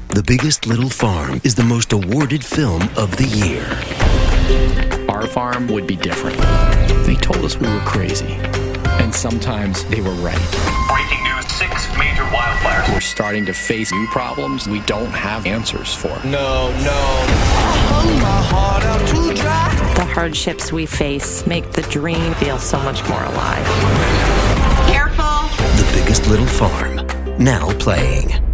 The Biggest Little Farm is the most awarded film of the year. Our farm would be different. They told us we were crazy, and sometimes they were right. Breaking news, 6 major wildfires. We're starting to face new problems we don't have answers for. No. I hung my heart out to dry. The hardships we face make the dream feel so much more alive. Careful! The Biggest Little Farm, now playing.